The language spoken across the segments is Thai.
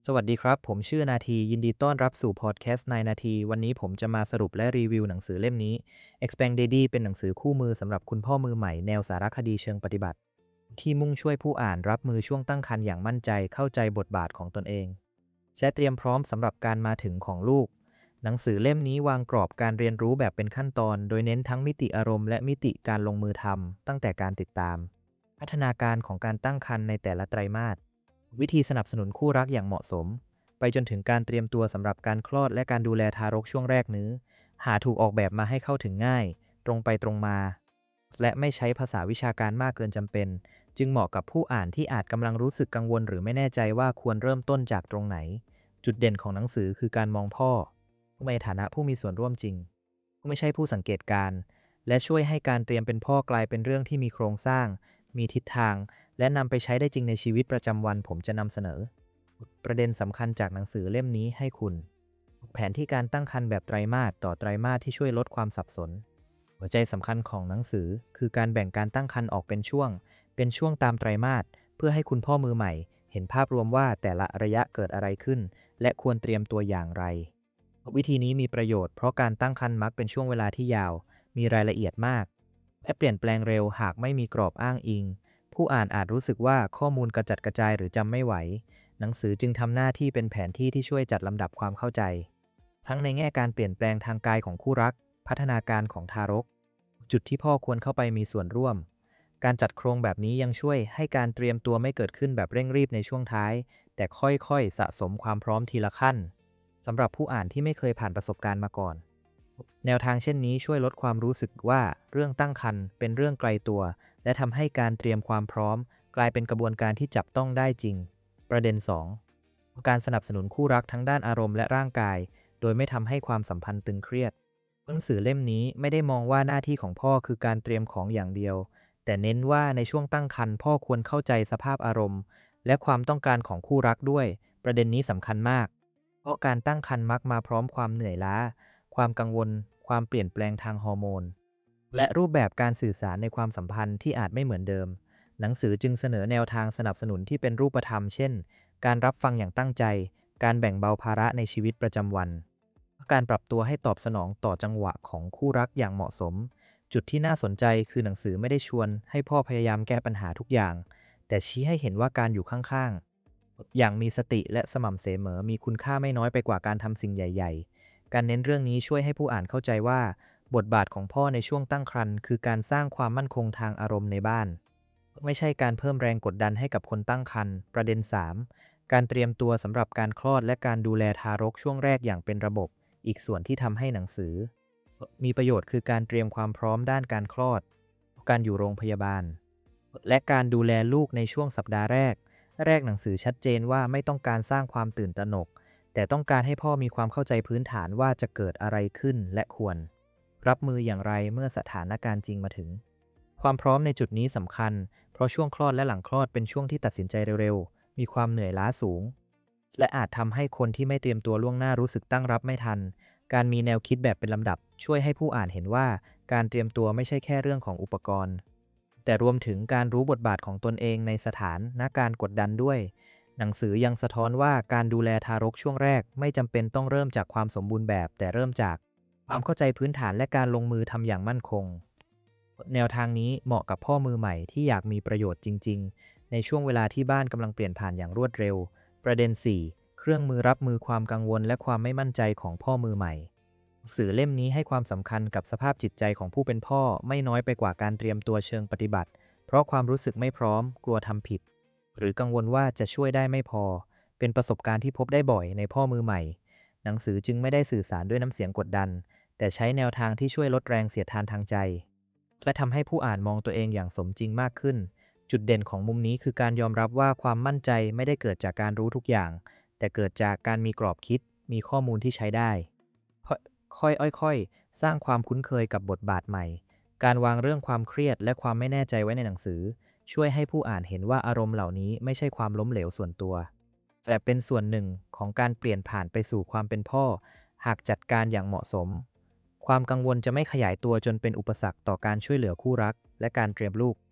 สวัสดีครับผมชื่อนาทียินดีต้อนรับสู่พอดแคสต์นายนาทีวันนี้ผมจะมาสรุปและรีวิวหนังสือเล่มนี้ Expand Daddy เป็นหนังสือคู่มือสำหรับคุณพ่อมือใหม่แนวสารคดีเชิงปฏิบัติที่มุ่งช่วยผู้อ่านรับมือช่วงตั้งครรภ์อย่างมั่นใจเข้าใจบทบาทของตนเองและเตรียมพร้อมสำหรับการมาถึงของลูกหนังสือเล่มนี้วางกรอบการเรียนรู้แบบเป็นขั้นตอนโดยเน้นทั้งมิติอารมณ์และมิติการลงมือทำตั้งแต่การติดตามพัฒนาการของการตั้งครรภ์ในแต่ละไตรมาสวิธีสนับสนุนคู่รักอย่างเหมาะสม ไปจนถึงการเตรียมตัวสำหรับการคลอดและการดูแลทารกช่วงแรกนี้หาถูกออกแบบมาให้เข้าถึงง่ายตรงไปตรงมาและไม่ใช้ภาษาวิชาการมากเกินจำเป็นจึงเหมาะกับผู้อ่านที่อาจกำลังรู้สึกกังวลหรือไม่แน่ใจว่าควรเริ่มต้นจากตรงไหนจุดเด่นของหนังสือคือการมองพ่อในฐานะผู้มีส่วนร่วมจริงไม่ใช่ผู้สังเกตการณ์และช่วยให้การเตรียมเป็นพ่อกลายเป็นเรื่องที่มีโครงสร้างมีทิศทางและนำไปใช้ได้จริงในชีวิตประจำวันผมจะนำเสนอ ประเด็นสำคัญจากหนังสือเล่มนี้ให้คุณแผนที่การตั้งครรภ์แบบไตรมาสต่อไตรมาสที่ช่วยลดความสับสนหัวใจสำคัญของหนังสือคือการแบ่งการตั้งครรภ์ออกเป็นช่วงตามไตรมาสเพื่อให้คุณพ่อมือใหม่เห็นภาพรวมว่าแต่ละระยะเกิดอะไรขึ้นและควรเตรียมตัวอย่างไรวิธีนี้มีประโยชน์เพราะการตั้งครรภ์มักเป็นช่วงเวลาที่ยาวมีรายละเอียดมากและเปลี่ยนแปลงเร็วหากไม่มีกรอบอ้างอิงผู้อ่านอาจรู้สึกว่าข้อมูลกระจัดกระจายหรือจำไม่ไหว หนังสือจึงทำหน้าที่เป็นแผนที่ที่ช่วยจัดลำดับความเข้าใจทั้งในแง่การเปลี่ยนแปลงทางกายของคู่รักพัฒนาการของทารกจุดที่พ่อควรเข้าไปมีส่วนร่วมการจัดโครงแบบนี้ยังช่วยให้การเตรียมตัวไม่เกิดขึ้นแบบเร่งรีบในช่วงท้ายแต่ค่อยๆสะสมความพร้อมทีละขั้นสำหรับผู้อ่านที่ไม่เคยผ่านประสบการณ์มาก่อนแนวทางเช่นนี้ช่วยลดความรู้สึกว่าเรื่องตั้งครรภ์เป็นเรื่องไกลตัวและทำให้การเตรียมความพร้อมกลายเป็นกระบวนการที่จับต้องได้จริง ประเด็น2การสนับสนุนคู่รักทั้งด้านอารมณ์และร่างกายโดยไม่ทำให้ความสัมพันธ์ตึงเครียดหนังสือเล่มนี้ไม่ได้มองว่าหน้าที่ของพ่อคือการเตรียมของอย่างเดียวแต่เน้นว่าในช่วงตั้งครรภ์พ่อควรเข้าใจสภาพอารมณ์และความต้องการของคู่รักด้วยประเด็นนี้สำคัญมากเพราะการตั้งครรภ์มักมาพร้อมความเหนื่อยล้าความกังวลความเปลี่ยนแปลงทางฮอร์โมนและรูปแบบการสื่อสารในความสัมพันธ์ที่อาจไม่เหมือนเดิม หนังสือจึงเสนอแนวทางสนับสนุนที่เป็นรูปธรรมเช่น การรับฟังอย่างตั้งใจ การแบ่งเบาภาระในชีวิตประจำวัน การปรับตัวให้ตอบสนองต่อจังหวะของคู่รักอย่างเหมาะสม จุดที่น่าสนใจคือหนังสือไม่ได้ชวนให้พ่อพยายามแก้ปัญหาทุกอย่าง แต่ชี้ให้เห็นว่าการอยู่ข้างๆอย่างมีสติและสม่ำเสมอมีคุณค่าไม่น้อยไปกว่าการทำสิ่งใหญ่ๆ การเน้นเรื่องนี้ช่วยให้ผู้อ่านเข้าใจว่าบทบาทของพ่อในช่วงตั้งครรภ์คือการสร้างความมั่นคงทางอารมณ์ในบ้าน ไม่ใช่การเพิ่มแรงกดดันให้กับคนตั้งครรภ์ประเด็น3การเตรียมตัวสำหรับการคลอดและการดูแลทารกช่วงแรกอย่างเป็นระบบอีกส่วนที่ทำให้หนังสือมีประโยชน์คือการเตรียมความพร้อมด้านการคลอดการอยู่โรงพยาบาลและการดูแลลูกในช่วงสัปดาห์แรกหนังสือชัดเจนว่าไม่ต้องการสร้างความตื่นตระหนกแต่ต้องการให้พ่อมีความเข้าใจพื้นฐานว่าจะเกิดอะไรขึ้นและควรรับมืออย่างไรเมื่อสถานการณ์จริงมาถึงความพร้อมในจุดนี้สำคัญ เพราะช่วงคลอดและหลังคลอดเป็นช่วงที่ตัดสินใจเร็วๆ มีความเหนื่อยล้าสูง และอาจทำให้คนที่ไม่เตรียมตัวล่วงหน้ารู้สึกตั้งรับไม่ทัน การมีแนวคิดแบบเป็นลำดับช่วยให้ผู้อ่านเห็นว่าการเตรียมตัวไม่ใช่แค่เรื่องของอุปกรณ์ แต่รวมถึงการรู้บทบาทของตนเองในสถานการณ์กดดันด้วย หนังสือยังสะท้อนว่าการดูแลทารกช่วงแรกไม่จำเป็นต้องเริ่มจากความสมบูรณ์แบบแต่เริ่มจากความเข้าใจพื้นฐานและการลงมือทำอย่างมั่นคง แนวทางนี้เหมาะกับพ่อมือใหม่ที่อยากมีประโยชน์จริงๆในช่วงเวลาที่บ้านกำลังเปลี่ยนผ่านอย่างรวดเร็วประเด็น4เครื่องมือรับมือความกังวลและความไม่มั่นใจของพ่อมือใหม่สื่อเล่มนี้ให้ความสำคัญกับสภาพจิตใจของผู้เป็นพ่อไม่น้อยไปกว่าการเตรียมตัวเชิงปฏิบัติเพราะความรู้สึกไม่พร้อมกลัวทำผิดหรือกังวลว่าจะช่วยได้ไม่พอเป็นประสบการณ์ที่พบได้บ่อยในพ่อมือใหม่หนังสือจึงไม่ได้สื่อสารด้วยน้ำเสียงกดดันแต่ใช้แนวทางที่ช่วยลดแรงเสียดทานทางใจ และทำให้ผู้อ่านมองตัวเองอย่างสมจริงมากขึ้น จุดเด่นของมุมนี้คือการยอมรับว่าความมั่นใจไม่ได้เกิดจากการรู้ทุกอย่าง แต่เกิดจากการมีกรอบคิด มีข้อมูลที่ใช้ได้ค่อยๆสร้างความคุ้นเคยกับบทบาทใหม่ การวางเรื่องความเครียดและความไม่แน่ใจไว้ในหนังสือ ช่วยให้ผู้อ่านเห็นว่าอารมณ์เหล่านี้ไม่ใช่ความล้มเหลวส่วนตัว แต่เป็นส่วนหนึ่งของการเปลี่ยนผ่านไปสู่ความเป็นพ่อ หากจัดการอย่างเหมาะสม ความกังวลจะไม่ขยายตัวจนเป็นอุปสรรคต่อการช่วยเหลือคู่รักและการเตรียมลูก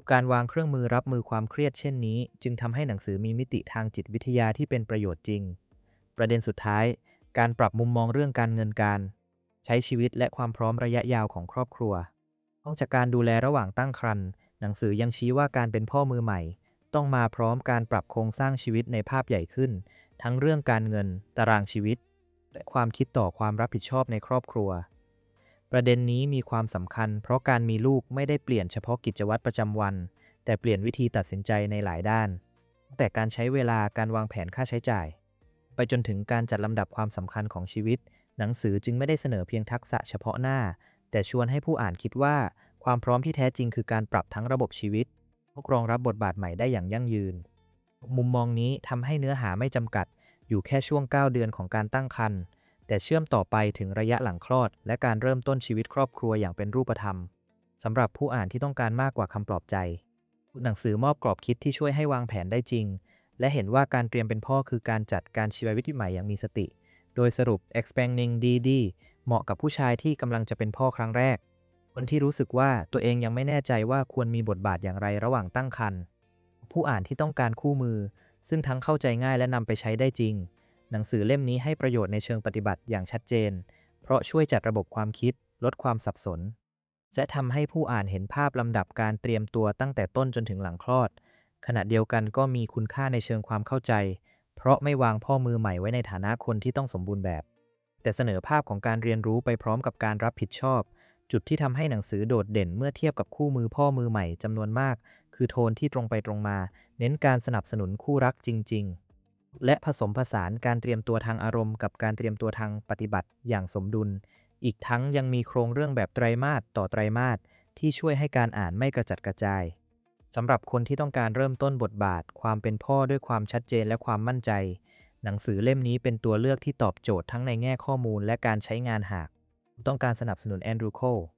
การวางเครื่องมือรับมือความเครียดเช่นนี้จึงทำให้หนังสือมีมิติทางจิตวิทยาที่เป็นประโยชน์จริงประเด็นสุดท้ายการปรับมุมมองเรื่องการเงินการใช้ชีวิตและความพร้อมระยะยาวของครอบครัวนอกจากการดูแลระหว่างตั้งครรภ์หนังสือยังชี้ว่าการเป็นพ่อมือใหม่ต้องมาพร้อมการปรับโครงสร้างชีวิตในภาพใหญ่ขึ้นทั้งเรื่องการเงินตารางชีวิตและความคิดต่อความรับผิดชอบในครอบครัวประเด็นนี้มีความสำคัญเพราะการมีลูกไม่ได้เปลี่ยนเฉพาะกิจวัตรประจำวันแต่เปลี่ยนวิธีตัดสินใจในหลายด้านตั้งแต่การใช้เวลาการวางแผนค่าใช้จ่ายไปจนถึงการจัดลำดับความสำคัญของชีวิตหนังสือจึงไม่ได้เสนอเพียงทักษะเฉพาะหน้าแต่ชวนให้ผู้อ่านคิดว่าความพร้อมที่แท้จริงคือการปรับทั้งระบบชีวิตรองรับบทบาทใหม่ได้อย่างยั่งยืนมุมมองนี้ทำให้เนื้อหาไม่จำกัดอยู่แค่ช่วง9เดือนของการตั้งครรภ์แต่เชื่อมต่อไปถึงระยะหลังคลอดและการเริ่มต้นชีวิตครอบครัวอย่างเป็นรูปธรรมสำหรับผู้อ่านที่ต้องการมากกว่าคำปลอบใจหนังสือมอบกรอบคิดที่ช่วยให้วางแผนได้จริงและเห็นว่าการเตรียมเป็นพ่อคือการจัดการชีวิตใหม่อย่างมีสติโดยสรุป Expanding DD เหมาะกับผู้ชายที่กำลังจะเป็นพ่อครั้งแรกคนที่รู้สึกว่าตัวเองยังไม่แน่ใจว่าควรมีบทบาทอย่างไรระหว่างตั้งครรภ์ผู้อ่านที่ต้องการคู่มือซึ่งทั้งเข้าใจง่ายและนำไปใช้ได้จริงหนังสือเล่มนี้ให้ประโยชน์ในเชิงปฏิบัติอย่างชัดเจนเพราะช่วยจัดระบบความคิดลดความสับสนและทำให้ผู้อ่านเห็นภาพลำดับการเตรียมตัวตั้งแต่ต้นจนถึงหลังคลอดขณะเดียวกันก็มีคุณค่าในเชิงความเข้าใจเพราะไม่วางพ่อมือใหม่ไว้ในฐานะคนที่ต้องสมบูรณ์แบบแต่เสนอภาพของการเรียนรู้ไปพร้อมกับการรับผิดชอบจุดที่ทำให้หนังสือโดดเด่นเมื่อเทียบกับคู่มือพ่อมือใหม่จำนวนมากคือโทนที่ตรงไปตรงมาเน้นการสนับสนุนคู่รักจริงๆและผสมผสานการเตรียมตัวทางอารมณ์กับการเตรียมตัวทางปฏิบัติอย่างสมดุลอีกทั้งยังมีโครงเรื่องแบบไตรมาสต่อไตรมาสที่ช่วยให้การอ่านไม่กระจัดกระจายสำหรับคนที่ต้องการเริ่มต้นบทบาทความเป็นพ่อด้วยความชัดเจนและความมั่นใจหนังสือเล่มนี้เป็นตัวเลือกที่ตอบโจทย์ทั้งในแง่ข้อมูลและการใช้งานหากต้องการสนับสนุนแอนดรูว์ โคล